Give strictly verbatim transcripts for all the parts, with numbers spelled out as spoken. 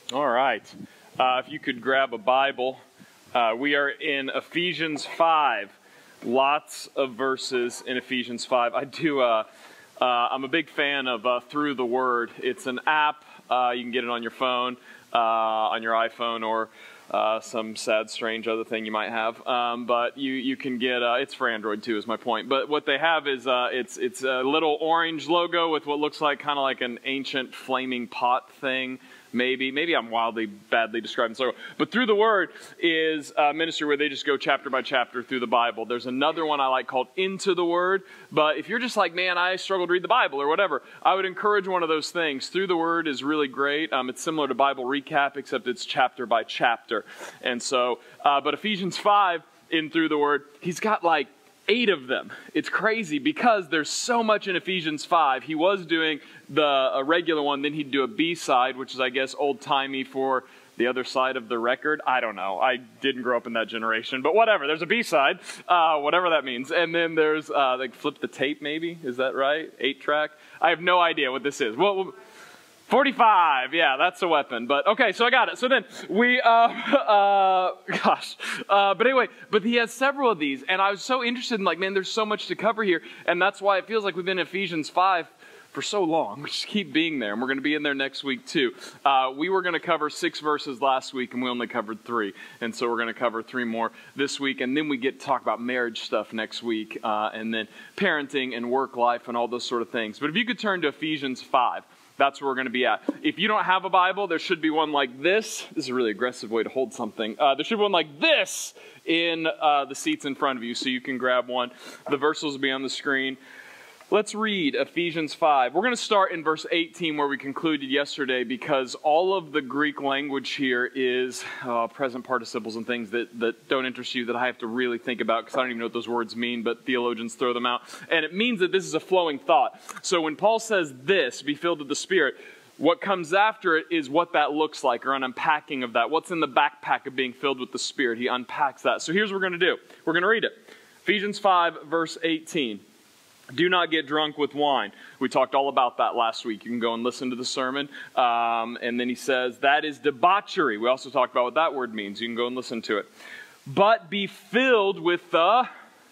All right. Uh, if you could grab a Bible, uh, we are in Ephesians five. Lots of verses in Ephesians five. I do. Uh, uh, I'm a big fan of uh, Through the Word. It's an app. Uh, you can get it on your phone, uh, on your iPhone, or uh, some sad, strange other thing you might have. Um, but you you can get. Uh, it's for Android too, is my point. But what they have is uh, it's it's a little orange logo with what looks like kind of like an ancient flaming pot thing. Maybe, maybe I'm wildly, badly describing so. But Through the Word is a ministry where they just go chapter by chapter through the Bible. There's another one I like called Into the Word. But if you're just like, man, I struggle to read the Bible or whatever, I would encourage one of those things. Through the Word is really great. Um, it's similar to Bible Recap, except it's chapter by chapter. And so, uh, but Ephesians five in Through the Word, he's got like eight of them. It's crazy because there's so much in Ephesians five. He was doing the a regular one, then he'd do a B-side, which is, I guess, old-timey for the other side of the record. I don't know. I didn't grow up in that generation, but whatever. There's a B-side, uh, whatever that means. And then there's, uh, like, flip the tape, maybe? Is that right? Eight-track? I have no idea what this is. Well, forty-five, yeah, that's a weapon. But okay, so I got it. So then we, uh, uh, gosh, uh, but anyway, but he has several of these, and I was so interested in, like, man, there's so much to cover here, and that's why it feels like we've been in Ephesians five for so long. We just keep being there, and we're going to be in there next week too. Uh, we were going to cover six verses last week, and we only covered three, and so we're going to cover three more this week, and then we get to talk about marriage stuff next week, uh, and then parenting and work life and all those sort of things. But if you could turn to Ephesians five. That's where we're going to be at. If you don't have a Bible, there should be one like this. This is a really aggressive way to hold something. Uh, there should be one like this in uh, the seats in front of you, so you can grab one. The verses will be on the screen. Let's read Ephesians five. We're going to start in verse eighteen where we concluded yesterday because all of the Greek language here is uh, present participles and things that, that don't interest you that I have to really think about because I don't even know what those words mean, but theologians throw them out. And it means that this is a flowing thought. So when Paul says this, be filled with the Spirit, what comes after it is what that looks like, or an unpacking of that. What's in the backpack of being filled with the Spirit? He unpacks that. So here's what we're going to do. We're going to read it. Ephesians five, verse eighteen. Do not get drunk with wine. We talked all about that last week. You can go and listen to the sermon. Um, and then he says, that is debauchery. We also talked about what that word means. You can go and listen to it. But be filled with the...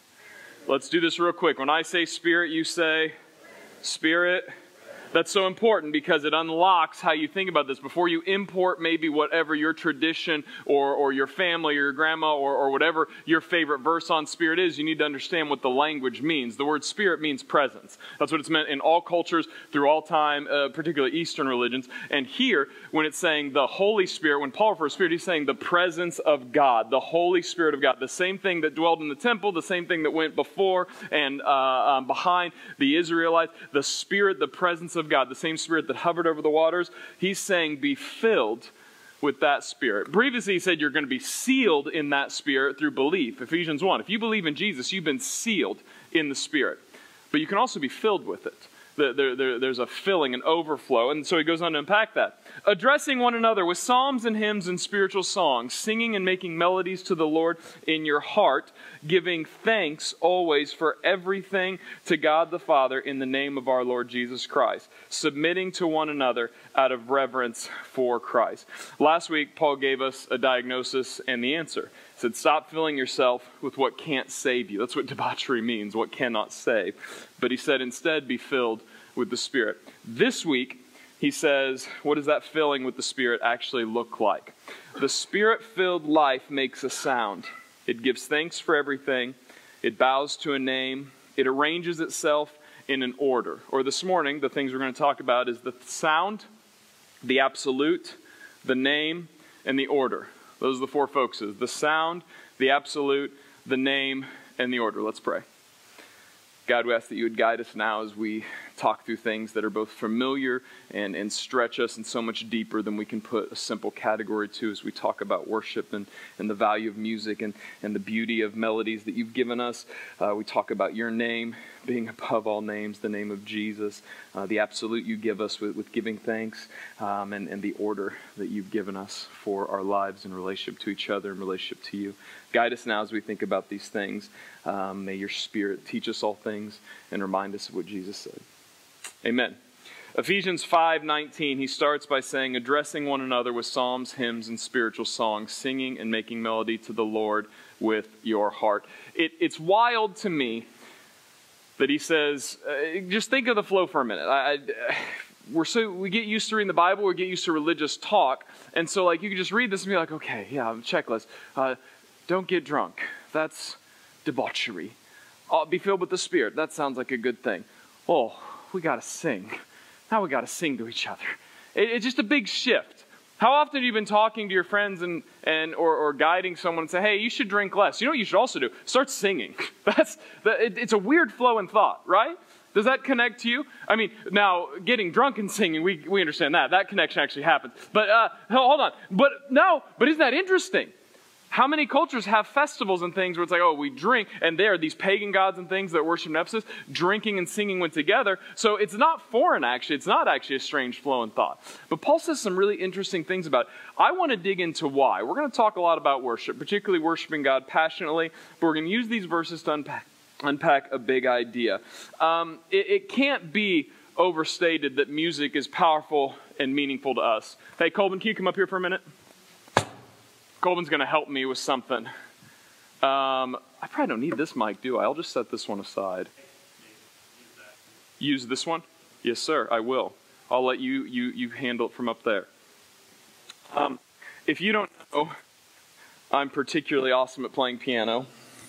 Let's do this real quick. When I say Spirit, you say Spirit. That's so important because it unlocks how you think about this. Before you import maybe whatever your tradition or, or your family or your grandma or, or whatever your favorite verse on Spirit is, you need to understand what the language means. The word Spirit means presence. That's what it's meant in all cultures through all time, uh, particularly Eastern religions. And here, when it's saying the Holy Spirit, when Paul refers to Spirit, he's saying the presence of God, the Holy Spirit of God. The same thing that dwelled in the temple, the same thing that went before and uh, um, behind the Israelites, the Spirit, the presence of God, the same Spirit that hovered over the waters. He's saying be filled with that Spirit. Previously he said you're going to be sealed in that Spirit through belief. Ephesians one. If you believe in Jesus, you've been sealed in the Spirit. But you can also be filled with it. There, there, there's a filling, an overflow. And so he goes on to unpack that. Addressing one another with psalms and hymns and spiritual songs, singing and making melodies to the Lord in your heart, giving thanks always for everything to God the Father in the name of our Lord Jesus Christ, submitting to one another out of reverence for Christ. Last week, Paul gave us a diagnosis and the answer. He said, stop filling yourself with what can't save you. That's what debauchery means, what cannot save. But he said, instead, be filled with the Spirit. This week, he says, what does that filling with the Spirit actually look like? The Spirit-filled life makes a sound. It gives thanks for everything. It bows to a name. It arranges itself in an order. Or this morning, the things we're going to talk about is the sound, the absolute, the name, and the order. Those are the four focuses. The sound, the absolute, the name, and the order. Let's pray. God, we ask that you would guide us now as we talk through things that are both familiar and, and stretch us and so much deeper than we can put a simple category to as we talk about worship and, and the value of music and, and the beauty of melodies that you've given us. Uh, we talk about your name being above all names, the name of Jesus, uh, the absolute you give us with, with giving thanks, um, and, and the order that you've given us for our lives in relationship to each other, in relationship to you. Guide us now as we think about these things. Um, may your Spirit teach us all things and remind us of what Jesus said. Amen. Ephesians five nineteen, he starts by saying, addressing one another with psalms, hymns, and spiritual songs, singing and making melody to the Lord with your heart. It, it's wild to me that he says, uh, just think of the flow for a minute. I, I, we're so we get used to reading the Bible, we get used to religious talk, and so like you can just read this and be like, okay, yeah, checklist. Uh, don't get drunk. That's debauchery. Uh, be filled with the Spirit. That sounds like a good thing. Oh, we got to sing. Now we got to sing to each other. It, it's just a big shift. How often have you been talking to your friends and, and or, or guiding someone and say, hey, you should drink less? You know what you should also do? Start singing. That's that, it, It's a weird flow in thought, right? Does that connect to you? I mean, now, getting drunk and singing, we, we understand that. That connection actually happens. But uh, hold on. But no, but isn't that interesting? How many cultures have festivals and things where it's like, oh, we drink, and there, these pagan gods and things that worship in Ephesus, drinking and singing went together. So it's not foreign, actually. It's not actually a strange flow in thought. But Paul says some really interesting things about it. I want to dig into why. We're going to talk a lot about worship, particularly worshiping God passionately, but we're going to use these verses to unpack, unpack a big idea. Um, it, it can't be overstated that music is powerful and meaningful to us. Hey, Colvin, can you come up here for a minute? Colvin's going to help me with something. Um, I probably don't need this mic, do I? I'll just set this one aside. Use this one? Yes, sir, I will. I'll let you you you handle it from up there. Um, if you don't know, I'm particularly awesome at playing piano.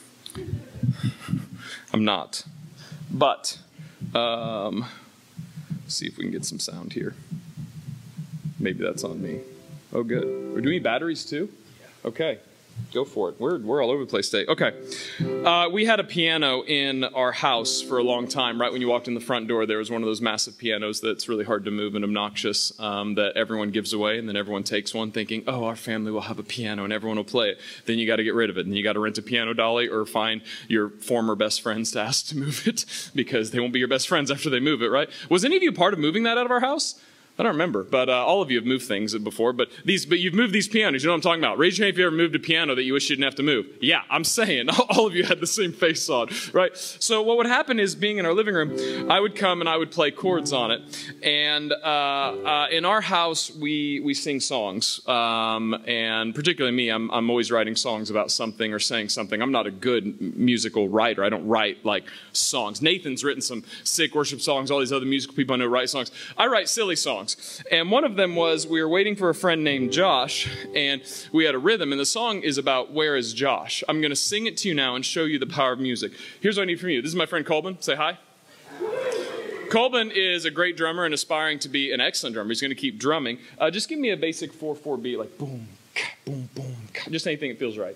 I'm not. But, um, let's see if we can get some sound here. Maybe that's on me. Oh, good. We're doing batteries too? Okay, go for it. We're, we're all over the place today. Okay, uh, we had a piano in our house for a long time. Right when you walked in the front door, there was one of those massive pianos that's really hard to move and obnoxious um, that everyone gives away, and then everyone takes one thinking, oh, our family will have a piano and everyone will play it. Then you got to get rid of it, and you got to rent a piano dolly or find your former best friends to ask to move it because they won't be your best friends after they move it, right? Was any of you part of moving that out of our house? I don't remember, but uh, all of you have moved things before, but these, but you've moved these pianos, you know what I'm talking about. Raise your hand if you ever moved a piano that you wish you didn't have to move. Yeah, I'm saying, all of you had the same face on, right? So what would happen is, being in our living room, I would come and I would play chords on it, and uh, uh, in our house, we, we sing songs, um, and particularly me, I'm, I'm always writing songs about something or saying something. I'm not a good musical writer. I don't write, like, songs. Nathan's written some sick worship songs, all these other musical people I know write songs. I write silly songs. And one of them was, we were waiting for a friend named Josh, and we had a rhythm, and the song is about, where is Josh? I'm going to sing it to you now and show you the power of music. Here's what I need from you. This is my friend Colvin. Say hi. Colvin is a great drummer and aspiring to be an excellent drummer. He's going to keep drumming. Uh, just give me a basic four four beat, like boom, boom, boom, just anything that feels right.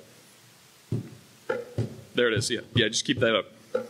There it is. Yeah, yeah. Just keep that up.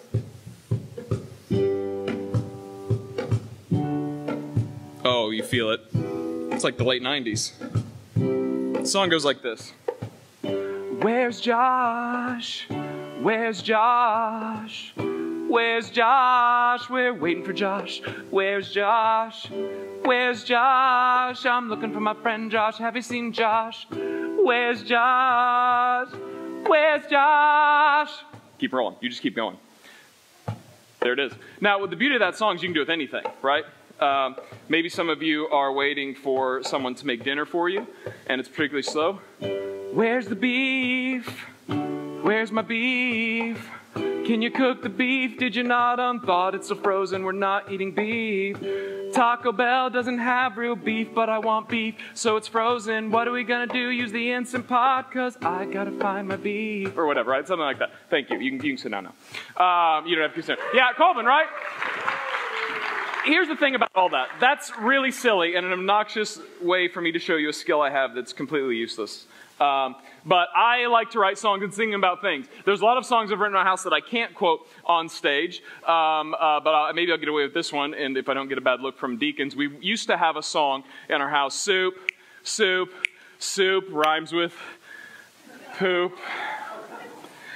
Oh, you feel it. It's like the late nineties. The song goes like this. Where's Josh? Where's Josh? Where's Josh? We're waiting for Josh. Where's Josh? Where's Josh? I'm looking for my friend Josh. Have you seen Josh? Where's Josh? Where's Josh? Keep rolling. You just keep going. There it is. Now, with the beauty of that song is you can do it with anything, right? Um, maybe some of you are waiting for someone to make dinner for you, and it's particularly slow. Where's the beef? Where's my beef? Can you cook the beef? Did you not unthaw? It's so frozen, we're not eating beef. Taco Bell doesn't have real beef, but I want beef, so it's frozen. What are we gonna do? Use the Instant Pot, cause I gotta find my beef. Or whatever, right? Something like that. Thank you. You can, you can sit down now. Um, you don't have to sit down. Yeah, Colvin, right? Here's the thing about all that. That's really silly and an obnoxious way for me to show you a skill I have that's completely useless. Um, but I like to write songs and sing about things. There's a lot of songs I've written in my house that I can't quote on stage, um, uh, but I'll, maybe I'll get away with this one, and if I don't get a bad look from deacons. We used to have a song in our house, soup, soup, soup, rhymes with poop.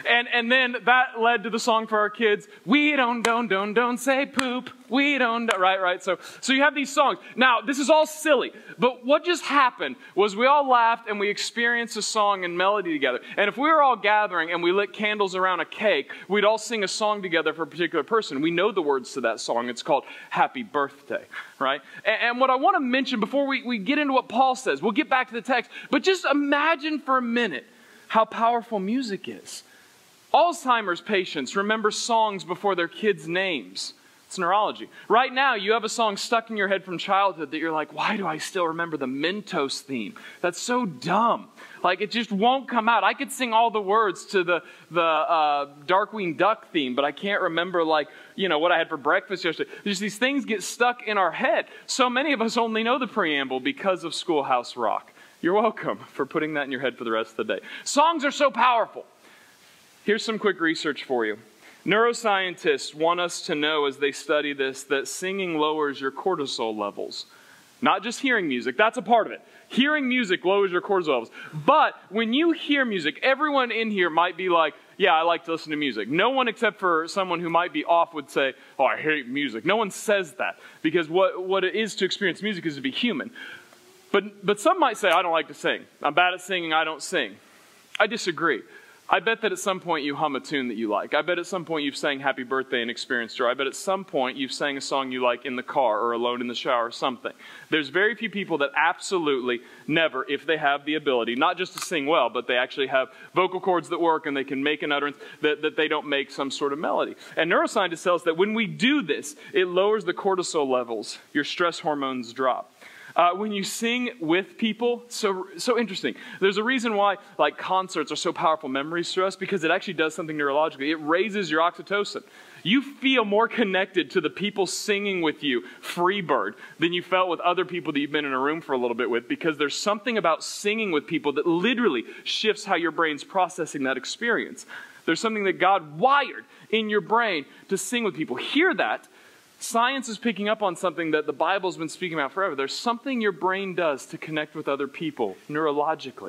And and then that led to the song for our kids, we don't, don't, don't, don't say poop. We don't, right, right. So, so you have these songs. Now, this is all silly, but what just happened was we all laughed and we experienced a song and melody together. And if we were all gathering and we lit candles around a cake, we'd all sing a song together for a particular person. We know the words to that song. It's called Happy Birthday, right? And, and what I want to mention before we, we get into what Paul says, we'll get back to the text, but just imagine for a minute how powerful music is. Alzheimer's patients remember songs before their kids' names. It's neurology. Right now, you have a song stuck in your head from childhood that you're like, why do I still remember the Mentos theme? That's so dumb. Like, it just won't come out. I could sing all the words to the, the uh, Darkwing Duck theme, but I can't remember, like, you know, what I had for breakfast yesterday. Just these things get stuck in our head. So many of us only know the preamble because of Schoolhouse Rock. You're welcome for putting that in your head for the rest of the day. Songs are so powerful. Here's some quick research for you. Neuroscientists want us to know as they study this that singing lowers your cortisol levels. Not just hearing music, that's a part of it. Hearing music lowers your cortisol levels. But when you hear music, everyone in here might be like, yeah, I like to listen to music. No one except for someone who might be off would say, oh, I hate music. No one says that because what, what it is to experience music is to be human. But, but some might say, I don't like to sing. I'm bad at singing, I don't sing. I disagree. I bet that at some point you hum a tune that you like. I bet at some point you've sang Happy Birthday and experienced joy. I bet at some point you've sang a song you like in the car or alone in the shower or something. There's very few people that absolutely never, if they have the ability, not just to sing well, but they actually have vocal cords that work and they can make an utterance, that, that they don't make some sort of melody. And neuroscientists tell us that when we do this, it lowers the cortisol levels. Your stress hormones drop. Uh, when you sing with people, so so interesting. There's a reason why like concerts are so powerful memories for us, because it actually does something neurologically. It raises your oxytocin. You feel more connected to the people singing with you, Freebird, than you felt with other people that you've been in a room for a little bit with, because there's something about singing with people that literally shifts how your brain's processing that experience. There's something that God wired in your brain to sing with people. Hear that. Science is picking up on something that the Bible's been speaking about forever. There's something your brain does to connect with other people neurologically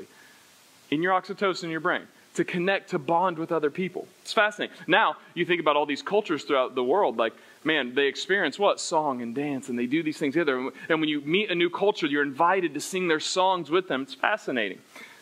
in your oxytocin in your brain, to connect, to bond with other people. It's fascinating. Now, you think about all these cultures throughout the world, like, man, they experience what? Song and dance, and they do these things together. And when you meet a new culture, you're invited to sing their songs with them. It's fascinating.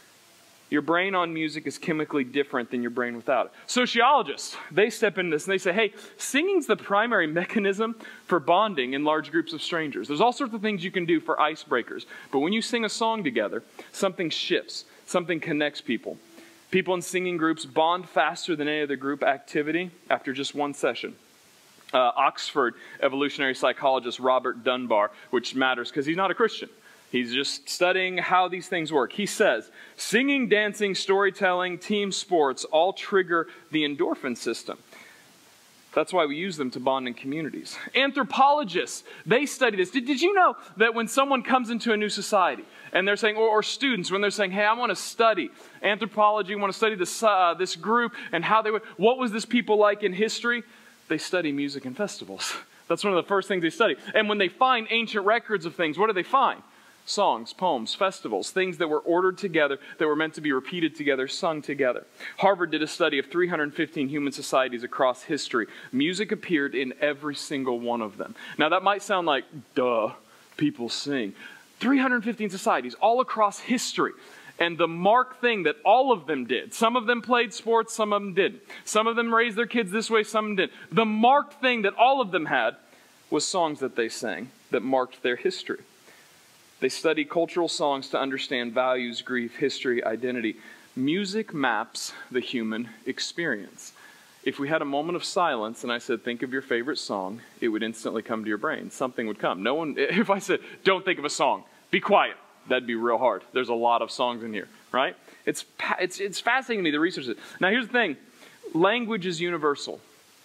Your brain on music is chemically different than your brain without it. Sociologists, they step into this and they say, hey, singing's the primary mechanism for bonding in large groups of strangers. There's all sorts of things you can do for icebreakers. But when you sing a song together, something shifts. Something connects people. People in singing groups bond faster than any other group activity after just one session. Uh, Oxford evolutionary psychologist Robert Dunbar, which matters because he's not a Christian. He's just studying how these things work. He says, singing, dancing, storytelling, team sports all trigger the endorphin system. That's why we use them to bond in communities. Anthropologists, they study this. Did, did you know that when someone comes into a new society, and they're saying, or, or students, when they're saying, hey, I want to study anthropology, I want to study this, uh, this group, and how they would, what was this people like in history? They study music and festivals. That's one of the first things they study. And when they find ancient records of things, what do they find? Songs, poems, festivals, things that were ordered together, that were meant to be repeated together, sung together. Harvard did a study of three hundred fifteen human societies across history. Music appeared in every single one of them. Now that might sound like, duh, people sing. three hundred fifteen societies all across history. And the marked thing that all of them did, some of them played sports, some of them didn't. Some of them raised their kids this way, some didn't. The marked thing that all of them had was songs that they sang that marked their history. They study cultural songs to understand values, grief, history, identity. Music maps the human experience. If we had a moment of silence and I said, think of your favorite song, it would instantly come to your brain. Something would come. No one, if I said, don't think of a song, be quiet, that'd be real hard. There's a lot of songs in here, right? It's, it's, it's fascinating to me, the research. Now here's the thing. Language is universal.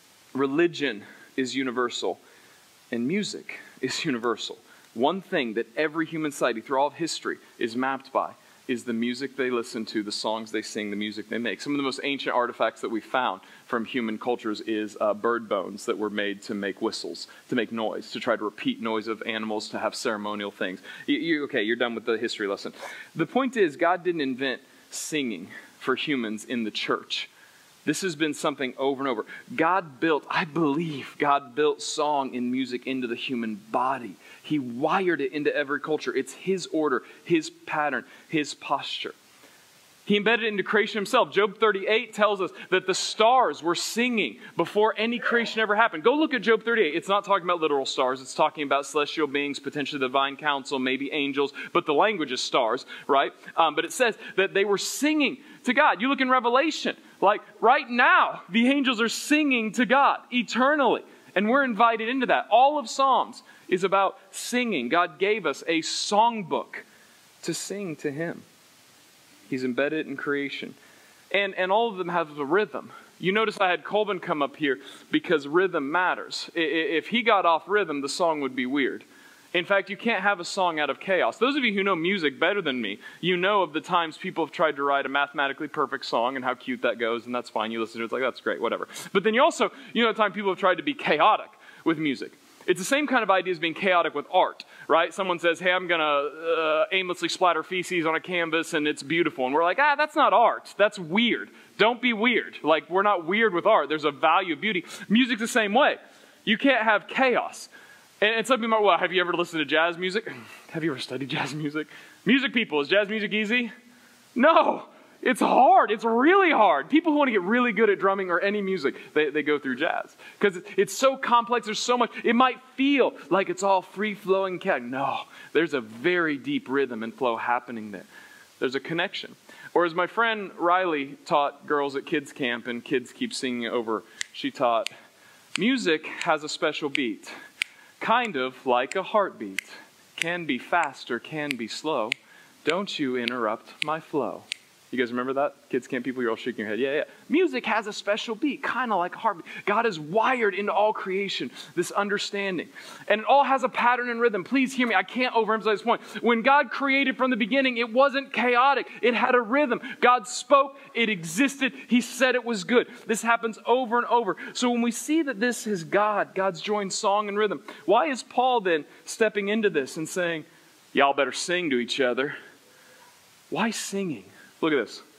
Religion is universal. And music is universal. One thing that every human society through all of history is mapped by is the music they listen to, the songs they sing, the music they make. Some of the most ancient artifacts that we found from human cultures is uh, bird bones that were made to make whistles, to make noise, to try to repeat noise of animals, to have ceremonial things. You, you, okay, you're done with the history lesson. The point is, God didn't invent singing for humans in the church. This has been something over and over. God built, I believe, God built song and music into the human body. He wired it into every culture. It's His order, His pattern, His posture. He embedded it into creation Himself. Job thirty-eight tells us that the stars were singing before any creation ever happened. Go look at Job thirty-eight. It's not talking about literal stars. It's talking about celestial beings, potentially the divine council, maybe angels, but the language is stars, right? Um, but it says that they were singing to God. You look in Revelation, like right now, the angels are singing to God eternally. And we're invited into that. All of Psalms is about singing. God gave us a songbook to sing to Him. He's embedded in creation. And, and all of them have a rhythm. You notice I had Colvin come up here because rhythm matters. If he got off rhythm, the song would be weird. In fact, you can't have a song out of chaos. Those of you who know music better than me, you know of the times people have tried to write a mathematically perfect song and how cute that goes, and that's fine. You listen to it, it's like, that's great, whatever. But then you also, you know the time people have tried to be chaotic with music. It's the same kind of idea as being chaotic with art, right? Someone says, hey, I'm going to uh, aimlessly splatter feces on a canvas and it's beautiful. And we're like, ah, that's not art. That's weird. Don't be weird. Like, we're not weird with art. There's a value of beauty. Music's the same way. You can't have chaos. And, and some people are, well, have you ever listened to jazz music? Have you ever studied jazz music? Music people, is jazz music easy? No. It's hard. It's really hard. People who want to get really good at drumming or any music, they, they go through jazz. Because it's so complex. There's so much. It might feel like it's all free-flowing. No, there's a very deep rhythm and flow happening there. There's a connection. Or as my friend Riley taught girls at kids camp, and kids keep singing over, she taught, music has a special beat. Kind of like a heartbeat. Can be fast or can be slow. Don't you interrupt my flow. You guys remember that? Kids camp people, you're all shaking your head. Yeah, yeah. Music has a special beat, kind of like a heartbeat. God has wired into all creation this understanding. And it all has a pattern and rhythm. Please hear me. I can't overemphasize this point. When God created from the beginning, it wasn't chaotic. It had a rhythm. God spoke. It existed. He said it was good. This happens over and over. So when we see that this is God, God's joined song and rhythm, why is Paul then stepping into this and saying, y'all better sing to each other? Why singing? Look at this.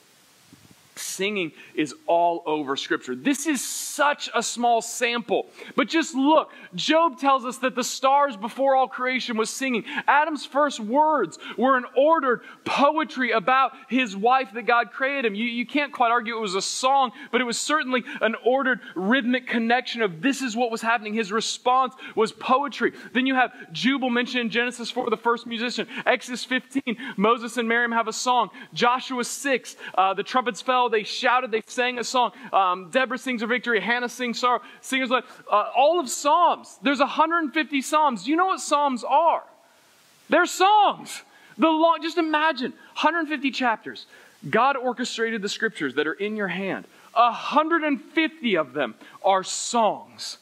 Singing is all over Scripture. This is such a small sample. But just look. Job tells us that the stars before all creation was singing. Adam's first words were an ordered poetry about his wife that God created him. You, you can't quite argue it was a song, but it was certainly an ordered rhythmic connection of this is what was happening. His response was poetry. Then you have Jubal mentioned in Genesis four, the first musician. Exodus fifteen, Moses and Miriam have a song. Joshua six, uh, the trumpets fell. They shouted, they sang a song. Um, Deborah sings her victory. Hannah sings sorrow. Singers like uh, all of Psalms. There's one hundred fifty Psalms. Do you know what Psalms are? They're songs. The long, just imagine one hundred fifty chapters. God orchestrated the scriptures that are in your hand. one hundred fifty of them are songs.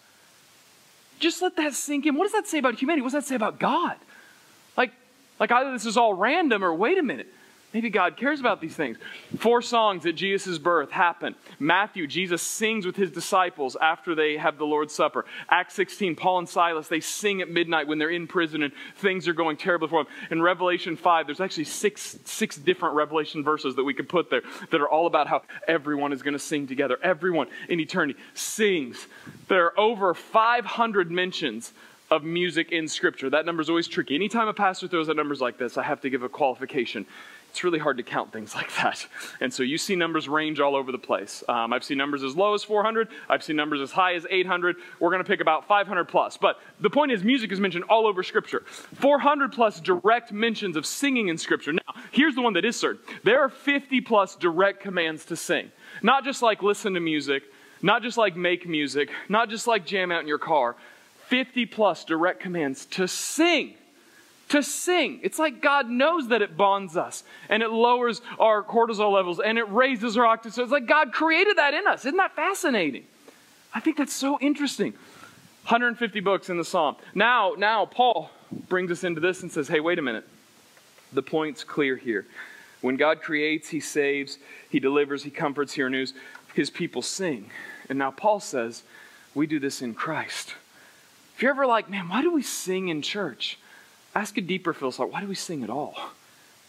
Just let that sink in. What does that say about humanity? What does that say about God? Like, like either this is all random or wait a minute. Maybe God cares about these things. Four songs at Jesus' birth happen. Matthew, Jesus sings with his disciples after they have the Lord's Supper. Acts sixteen, Paul and Silas, they sing at midnight when they're in prison and things are going terribly for them. In Revelation five, there's actually six, six different Revelation verses that we could put there that are all about how everyone is going to sing together. Everyone in eternity sings. There are over five hundred mentions of music in Scripture. That number is always tricky. Anytime a pastor throws out numbers like this, I have to give a qualification. It's really hard to count things like that. And so you see numbers range all over the place. Um, I've seen numbers as low as four hundred. I've seen numbers as high as eight hundred. We're going to pick about five hundred plus. But the point is, music is mentioned all over Scripture. four hundred plus direct mentions of singing in Scripture. Now, here's the one that is certain. There are fifty plus direct commands to sing. Not just like listen to music, not just like make music, not just like jam out in your car. fifty plus direct commands to sing. To sing. It's like God knows that it bonds us and it lowers our cortisol levels and it raises our octave. So it's like God created that in us. Isn't that fascinating? I think that's so interesting. one hundred fifty books in the Psalm. Now, now Paul brings us into this and says, hey, wait a minute. The point's clear here. When God creates, He saves, He delivers, He comforts, He renews. His people sing. And now Paul says, we do this in Christ. If you're ever like, man, why do we sing in church? Ask a deeper philosophy. Why do we sing at all?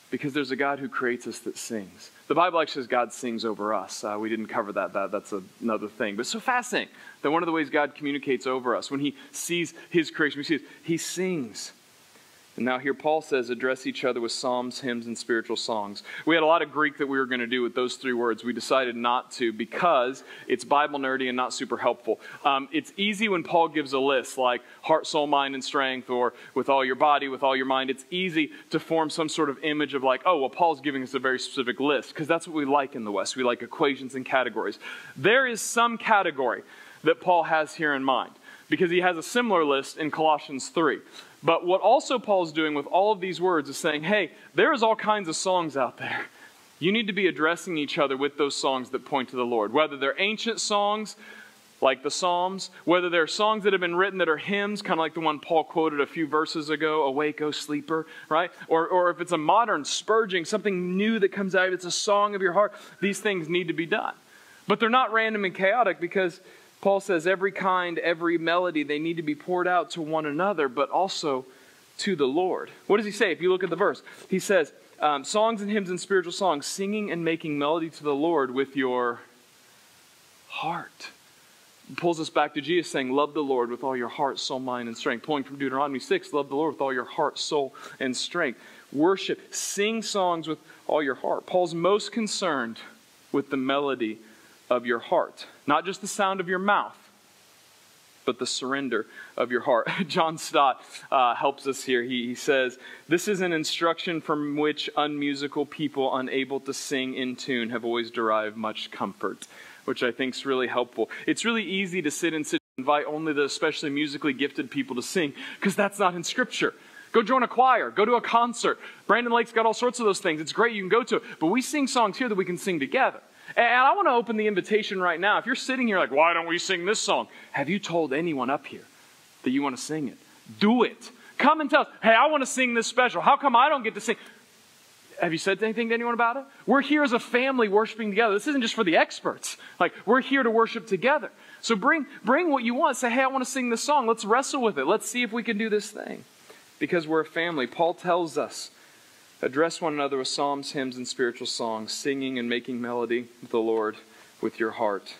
Because there's a God who creates us that sings. The Bible actually says God sings over us. Uh, we didn't cover that. that that's a, another thing. But it's so fascinating that one of the ways God communicates over us, when he sees his creation, we see it, he sings. And now here Paul says, address each other with psalms, hymns, and spiritual songs. We had a lot of Greek that we were going to do with those three words. We decided not to because it's Bible nerdy and not super helpful. Um, it's easy when Paul gives a list like heart, soul, mind, and strength, or with all your body, with all your mind. It's easy to form some sort of image of like, oh, well, Paul's giving us a very specific list, because that's what we like in the West. We like equations and categories. There is some category that Paul has here in mind, because he has a similar list in Colossians three. But what also Paul's doing with all of these words is saying, hey, there's all kinds of songs out there. You need to be addressing each other with those songs that point to the Lord. Whether they're ancient songs, like the Psalms, whether they're songs that have been written that are hymns, kind of like the one Paul quoted a few verses ago, Awake, O Sleeper, right? Or, or if it's a modern Spurgeon, something new that comes out, it's a song of your heart, these things need to be done. But they're not random and chaotic, because Paul says every kind, every melody, they need to be poured out to one another, but also to the Lord. What does he say? If you look at the verse, he says, um, songs and hymns and spiritual songs, singing and making melody to the Lord with your heart. It pulls us back to Jesus saying, love the Lord with all your heart, soul, mind, and strength. Pulling from Deuteronomy six, love the Lord with all your heart, soul, and strength. Worship, sing songs with all your heart. Paul's most concerned with the melody of your heart. Not just the sound of your mouth, but the surrender of your heart. John Stott uh, helps us here. He, he says, this is an instruction from which unmusical people unable to sing in tune have always derived much comfort, which I think is really helpful. It's really easy to sit and sit and invite only the especially musically gifted people to sing, because that's not in Scripture. Go join a choir. Go to a concert. Brandon Lake's got all sorts of those things. It's great. You can go to it. But we sing songs here that we can sing together. And I want to open the invitation right now. If you're sitting here like, why don't we sing this song? Have you told anyone up here that you want to sing it? Do it. Come and tell us, hey, I want to sing this special. How come I don't get to sing? Have you said anything to anyone about it? We're here as a family worshiping together. This isn't just for the experts. Like, we're here to worship together. So bring, bring what you want. Say, hey, I want to sing this song. Let's wrestle with it. Let's see if we can do this thing. Because we're a family. Paul tells us, address one another with psalms, hymns, and spiritual songs, singing and making melody with the Lord with your heart.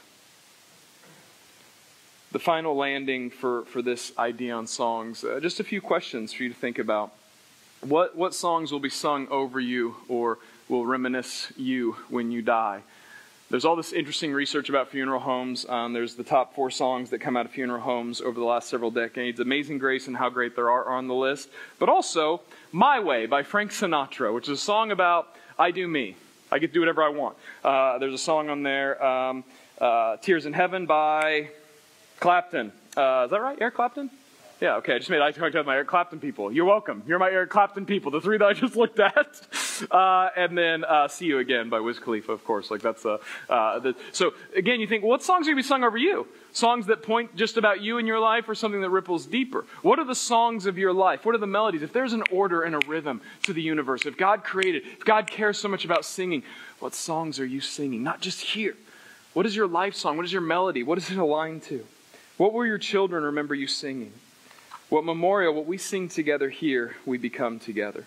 The final landing for, for this idea on songs, uh, just a few questions for you to think about. What, what songs will be sung over you or will reminisce you when you die? There's all this interesting research about funeral homes. Um, there's the top four songs that come out of funeral homes over the last several decades. Amazing Grace and How Great There Are are on the list. But also, My Way by Frank Sinatra, which is a song about I do me. I get to do whatever I want. Uh, there's a song on there, um, uh, Tears in Heaven by Clapton. Uh, is that right? Eric Clapton? Yeah, okay. I just made eye contact with my Eric Clapton people. You're welcome. You're my Eric Clapton people. The three that I just looked at. Uh, and then uh, See You Again by Wiz Khalifa, of course. Like that's uh, uh, the, so again, you think, well, what songs are going to be sung over you? Songs that point just about you and your life, or something that ripples deeper? What are the songs of your life? What are the melodies? If there's an order and a rhythm to the universe, if God created, if God cares so much about singing, what songs are you singing? Not just here. What is your life song? What is your melody? What is it aligned to? What will your children remember you singing? What memorial, what we sing together here, we become together.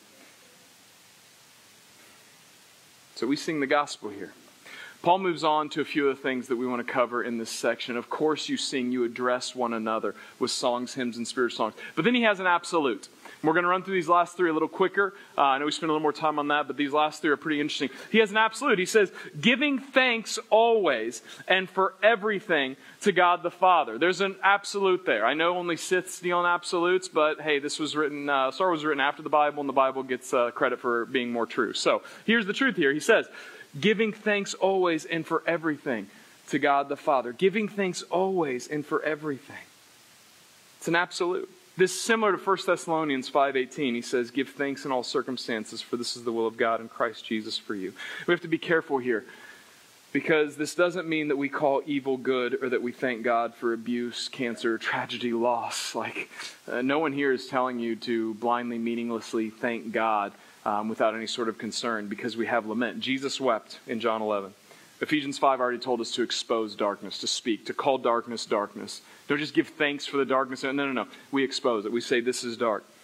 So we sing the gospel here. Paul moves on to a few of the things that we want to cover in this section. Of course you sing, you address one another with songs, hymns, and spiritual songs. But then he has an absolute. We're going to run through these last three a little quicker. Uh, I know we spent a little more time on that, but these last three are pretty interesting. He has an absolute. He says, giving thanks always and for everything to God the Father. There's an absolute there. I know only Siths deal in absolutes, but hey, this was written, uh, Star Wars was written after the Bible, and the Bible gets uh, credit for being more true. So here's the truth here. He says, giving thanks always and for everything to God the Father. Giving thanks always and for everything. It's an absolute. This is similar to First Thessalonians five eighteen. He says, give thanks in all circumstances, for this is the will of God in Christ Jesus for you. We have to be careful here, because this doesn't mean that we call evil good or that we thank God for abuse, cancer, tragedy, loss. Like, uh, no one here is telling you to blindly, meaninglessly thank God um, without any sort of concern, because we have lament. Jesus wept in John eleven. Ephesians five already told us to expose darkness, to speak, to call darkness darkness. Don't just give thanks for the darkness. No, no, no. We expose it. We say this is dark.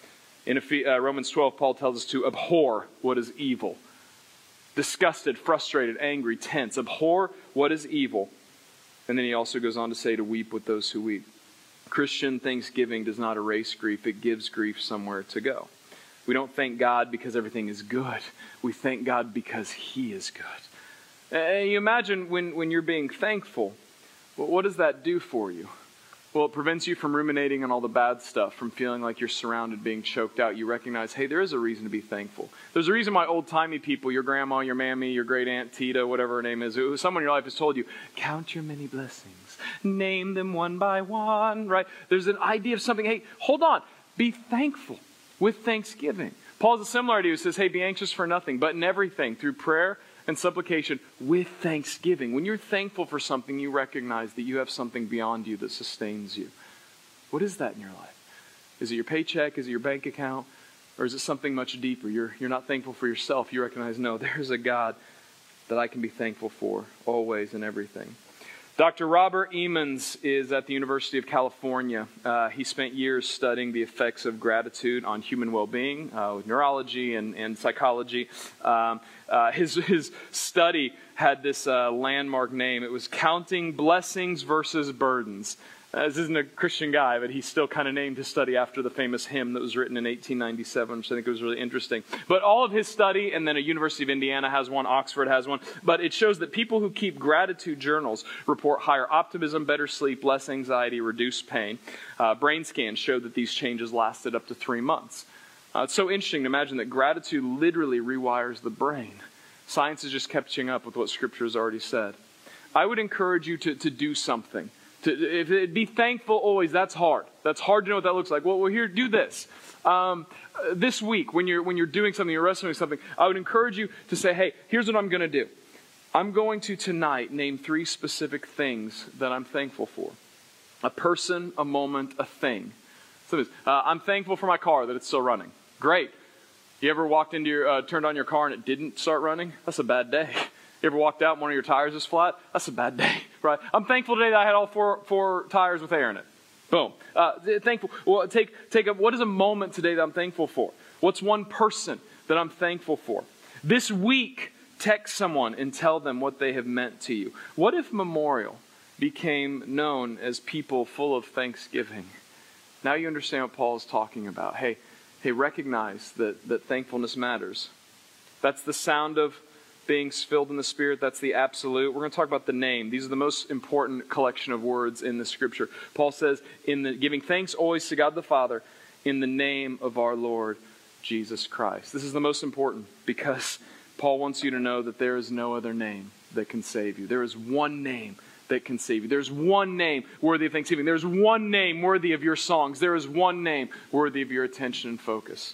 In uh, Romans twelve, Paul tells us to abhor what is evil. Disgusted, frustrated, angry, tense. Abhor what is evil. And then he also goes on to say to weep with those who weep. Christian thanksgiving does not erase grief. It gives grief somewhere to go. We don't thank God because everything is good. We thank God because He is good. And you imagine when, when you're being thankful, well, what does that do for you? Well, it prevents you from ruminating on all the bad stuff, from feeling like you're surrounded, being choked out. You recognize, hey, there is a reason to be thankful. There's a reason why old-timey people, your grandma, your mammy, your great-aunt Tita, whatever her name is, someone in your life has told you, count your many blessings, name them one by one, right? There's an idea of something, hey, hold on, be thankful with thanksgiving. Paul has a similar idea. He says, hey, be anxious for nothing, but in everything, through prayer and supplication with thanksgiving. When you're thankful for something, you recognize that you have something beyond you that sustains you. What is that in your life? Is it your paycheck? Is it your bank account? Or is it something much deeper? You're, you're not thankful for yourself. You recognize, no, there's a God that I can be thankful for always and everything. Doctor Robert Emmons is at the University of California. Uh, he spent years studying the effects of gratitude on human well-being, uh, with neurology and, and psychology. Um, uh, his, his study had this uh, landmark name. It was Counting Blessings versus Burdens. Uh, this isn't a Christian guy, but he still kind of named his study after the famous hymn that was written in eighteen ninety-seven, which I think was really interesting. But all of his study, and then a University of Indiana has one, Oxford has one, but it shows that people who keep gratitude journals report higher optimism, better sleep, less anxiety, reduced pain. Uh, brain scans showed that these changes lasted up to three months. Uh, it's so interesting to imagine that gratitude literally rewires the brain. Science is just catching up with what Scripture has already said. I would encourage you to, to do something. To, if it, be thankful always, that's hard. That's hard to know what that looks like. Well, well here, do this. Um, this week, when you're when you're doing something, you're wrestling with something, I would encourage you to say, hey, here's what I'm going to do. I'm going to tonight name three specific things that I'm thankful for. A person, a moment, a thing. So this, uh, I'm thankful for my car, that it's still running. Great. You ever walked into your, uh, turned on your car and it didn't start running? That's a bad day. You ever walked out and one of your tires is flat? That's a bad day, right? I'm thankful today that I had all four four tires with air in it. Boom. Uh, thankful. Well, take take a, what is a moment today that I'm thankful for? What's one person that I'm thankful for? This week, text someone and tell them what they have meant to you. What if Memorial became known as people full of thanksgiving? Now you understand what Paul is talking about. Hey, hey, recognize that that thankfulness matters. That's the sound of being filled in the Spirit. That's the absolute. We're going to talk about the name. These are the most important collection of words in the Scripture. Paul says, in the giving thanks always to God the Father in the name of our Lord Jesus Christ. This is the most important because Paul wants you to know that there is no other name that can save you. There is one name that can save you. There's one name worthy of thanksgiving. There's one name worthy of your songs. There is one name worthy of your attention and focus.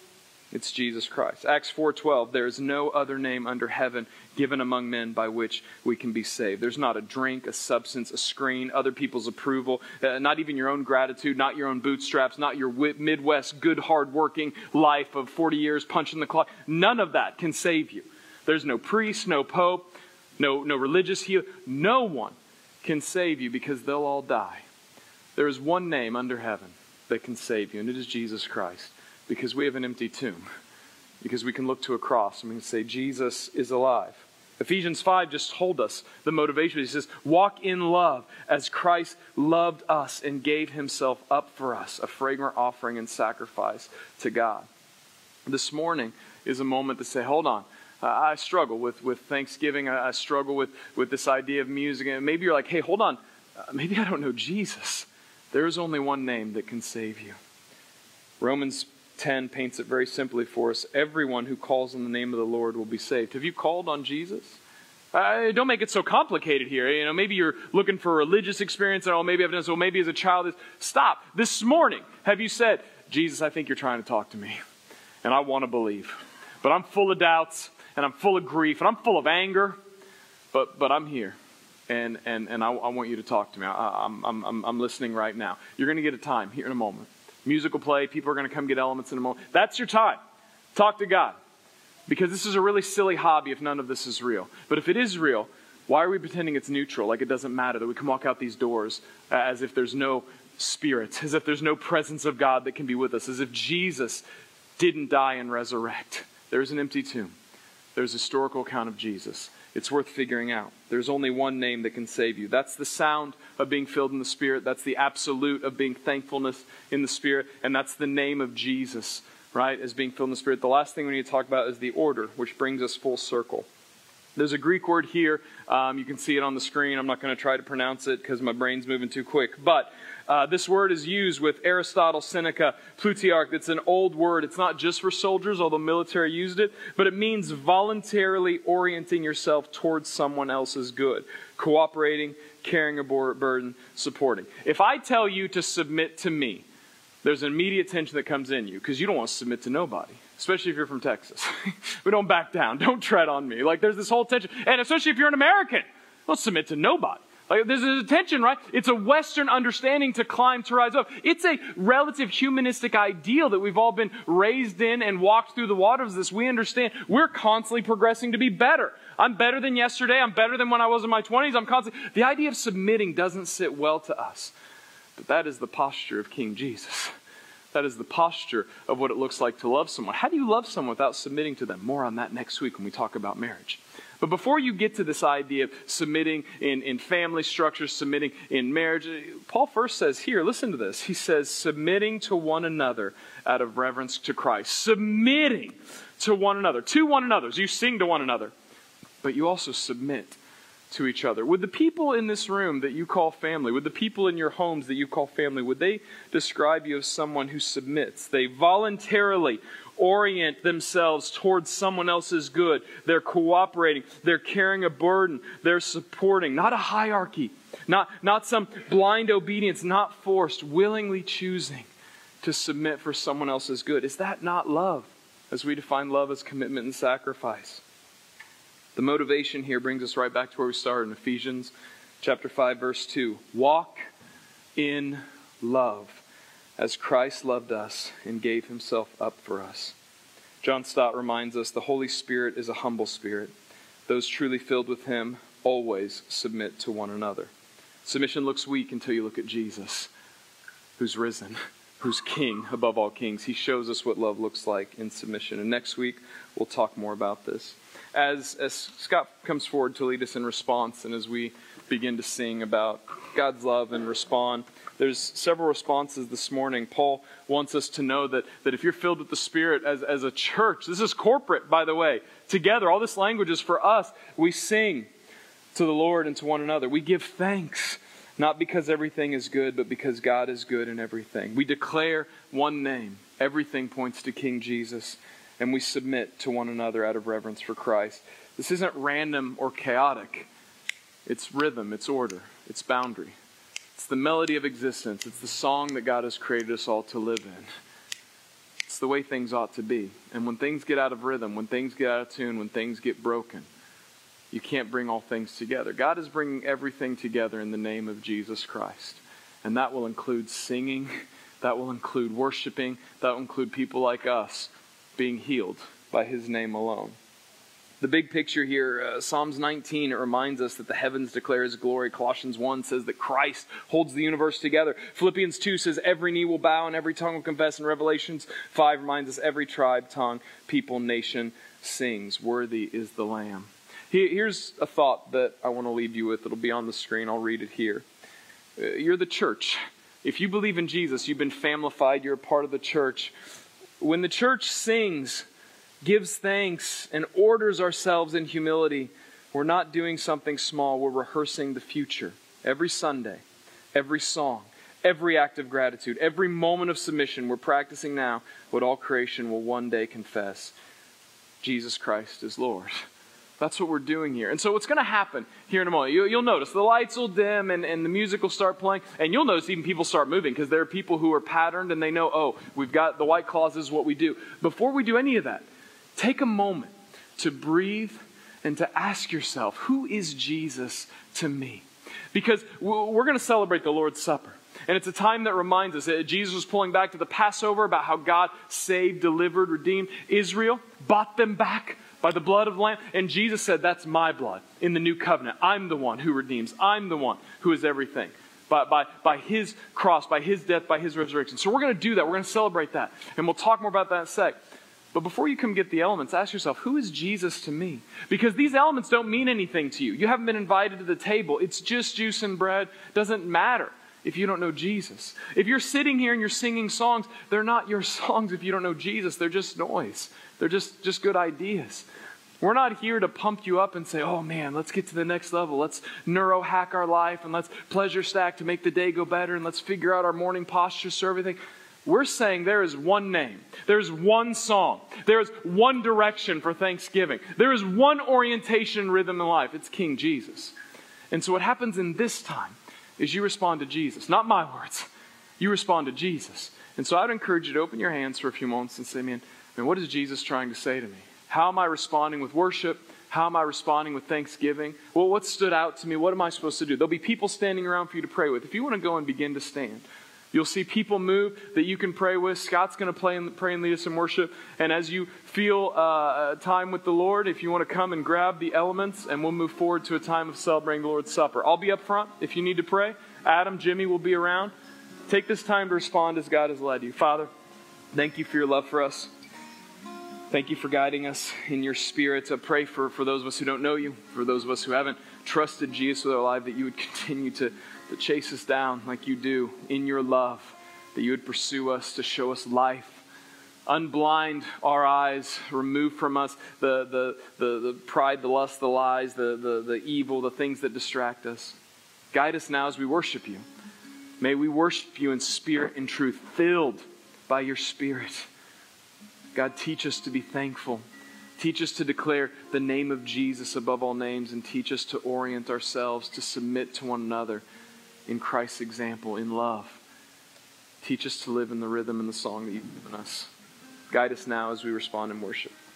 It's Jesus Christ. Acts four twelve, there is no other name under heaven given among men by which we can be saved. There's not a drink, a substance, a screen, other people's approval, uh, not even your own gratitude, not your own bootstraps, not your Midwest good hard-working life of forty years punching the clock. None of that can save you. There's no priest, no pope, no, no religious healer. No one can save you because they'll all die. There is one name under heaven that can save you, and it is Jesus Christ. Because we have an empty tomb. Because we can look to a cross and we can say, Jesus is alive. Ephesians five just told us the motivation. He says, walk in love as Christ loved us and gave himself up for us, a fragrant offering and sacrifice to God. This morning is a moment to say, hold on. Uh, I struggle with, with Thanksgiving. I, I struggle with, with this idea of music. And maybe you're like, hey, hold on. Uh, maybe I don't know Jesus. There is only one name that can save you. Romans ten paints it very simply for us. Everyone who calls on the name of the Lord will be saved. Have you called on Jesus? Uh, don't make it so complicated here. You know, maybe you're looking for a religious experience, and oh, maybe I've done so. Maybe as a child, stop. This morning, have you said, Jesus, I think you're trying to talk to me, and I want to believe, but I'm full of doubts, and I'm full of grief, and I'm full of anger, but but I'm here, and and and I, I want you to talk to me. I, I'm I'm I'm listening right now. You're going to get a time here in a moment. Music will play. People are going to come get elements in a moment. That's your time. Talk to God. Because this is a really silly hobby if none of this is real. But if it is real, why are we pretending it's neutral, like it doesn't matter, that we can walk out these doors as if there's no spirit, as if there's no presence of God that can be with us, as if Jesus didn't die and resurrect. There's an empty tomb. There's a historical account of Jesus. It's worth figuring out. There's only one name that can save you. That's the sound of being filled in the Spirit. That's the absolute of being thankfulness in the Spirit. And that's the name of Jesus, right, as being filled in the Spirit. The last thing we need to talk about is the order, which brings us full circle. There's a Greek word here. Um, you can see it on the screen. I'm not going to try to pronounce it because my brain's moving too quick. But uh, this word is used with Aristotle, Seneca, Plutarch. It's an old word. It's not just for soldiers, although military used it. But it means voluntarily orienting yourself towards someone else's good. Cooperating, carrying a burden, supporting. If I tell you to submit to me, there's an immediate tension that comes in you because you don't want to submit to nobody. Especially if you're from Texas. We don't back down. Don't tread on me. Like, there's this whole tension. And especially if you're an American, don't submit to nobody. Like, there's a tension, right? It's a Western understanding to climb, to rise up. It's a relative humanistic ideal that we've all been raised in and walked through the waters of this. We understand we're constantly progressing to be better. I'm better than yesterday. I'm better than when I was in my twenties. I'm constantly... The idea of submitting doesn't sit well to us. But that is the posture of King Jesus. That is the posture of what it looks like to love someone. How do you love someone without submitting to them? More on that next week when we talk about marriage. But before you get to this idea of submitting in, in family structures, submitting in marriage, Paul first says here, listen to this. He says, submitting to one another out of reverence to Christ. Submitting to one another. To one another. So you sing to one another. But you also submit to each other. Would the people in this room that you call family, would the people in your homes that you call family, would they describe you as someone who submits? They voluntarily orient themselves towards someone else's good. They're cooperating. They're carrying a burden. They're supporting. Not a hierarchy. Not, not some blind obedience. Not forced. Willingly choosing to submit for someone else's good. Is that not love? As we define love as commitment and sacrifice. The motivation here brings us right back to where we started in Ephesians chapter five, verse two. Walk in love as Christ loved us and gave himself up for us. John Stott reminds us the Holy Spirit is a humble spirit. Those truly filled with him always submit to one another. Submission looks weak until you look at Jesus, who's risen, who's king above all kings. He shows us what love looks like in submission. And next week, we'll talk more about this. As, as Scott comes forward to lead us in response, and as we begin to sing about God's love and respond, there's several responses this morning. Paul wants us to know that, that if you're filled with the Spirit as, as a church, this is corporate, by the way, together, all this language is for us. We sing to the Lord and to one another. We give thanks, not because everything is good, but because God is good in everything. We declare one name. Everything points to King Jesus. And we submit to one another out of reverence for Christ. This isn't random or chaotic. It's rhythm, it's order, it's boundary. It's the melody of existence. It's the song that God has created us all to live in. It's the way things ought to be. And when things get out of rhythm, when things get out of tune, when things get broken, you can't bring all things together. God is bringing everything together in the name of Jesus Christ. And that will include singing. That will include worshiping. That will include people like us being healed by his name alone. The big picture here, uh, Psalms nineteen, it reminds us that the heavens declare his glory. Colossians one says that Christ holds the universe together. Philippians two says every knee will bow and every tongue will confess. And Revelations five reminds us every tribe, tongue, people, nation sings. Worthy is the Lamb. Here's a thought that I want to leave you with. It'll be on the screen. I'll read it here. Uh, you're the church. If you believe in Jesus, you've been familified. You're a part of the church. When the church sings, gives thanks, and orders ourselves in humility, we're not doing something small. We're rehearsing the future. Every Sunday, every song, every act of gratitude, every moment of submission, we're practicing now what all creation will one day confess. Jesus Christ is Lord. That's what we're doing here. And so what's going to happen here in a moment, you, you'll notice the lights will dim and, and the music will start playing. And you'll notice even people start moving because there are people who are patterned and they know, oh, we've got the white claws is what we do. Before we do any of that, take a moment to breathe and to ask yourself, who is Jesus to me? Because we're going to celebrate the Lord's Supper. And it's a time that reminds us that Jesus was pulling back to the Passover about how God saved, delivered, redeemed Israel, bought them back by the blood of the Lamb. And Jesus said, that's my blood in the new covenant. I'm the one who redeems. I'm the one who is everything. by, by, by His cross, by His death, by His resurrection. So we're going to do that. We're going to celebrate that. And we'll talk more about that in a sec. But before you come get the elements, ask yourself, who is Jesus to me? Because these elements don't mean anything to you. You haven't been invited to the table. It's just juice and bread. Doesn't matter if you don't know Jesus. If you're sitting here and you're singing songs, they're not your songs if you don't know Jesus. They're just noise. They're just, just good ideas. We're not here to pump you up and say, oh man, let's get to the next level. Let's neuro hack our life and let's pleasure stack to make the day go better and let's figure out our morning postures so everything. We're saying there is one name. There is one song. There is one direction for Thanksgiving. There is one orientation and rhythm in life. It's King Jesus. And so what happens in this time is you respond to Jesus. Not my words. You respond to Jesus. And so I'd encourage you to open your hands for a few moments and say, man, man, what is Jesus trying to say to me? How am I responding with worship? How am I responding with thanksgiving? Well, what stood out to me? What am I supposed to do? There'll be people standing around for you to pray with. If you want to go and begin to stand, you'll see people move that you can pray with. Scott's going to play and, pray and lead us in worship. And as you feel uh, time with the Lord, if you want to come and grab the elements, and we'll move forward to a time of celebrating the Lord's Supper. I'll be up front if you need to pray. Adam, Jimmy will be around. Take this time to respond as God has led you. Father, thank you for your love for us. Thank you for guiding us in your Spirit. I pray for, for those of us who don't know you, for those of us who haven't trusted Jesus with our life, that you would continue to to chase us down like you do in your love, that you would pursue us to show us life. Unblind our eyes, remove from us the, the, the, the pride, the lust, the lies, the, the, the evil, the things that distract us. Guide us now as we worship you. May we worship you in spirit and truth, filled by your Spirit. God, teach us to be thankful. Teach us to declare the name of Jesus above all names, and teach us to orient ourselves to submit to one another in Christ's example, in love. Teach us to live in the rhythm and the song that you've given us. Guide us now as we respond in worship.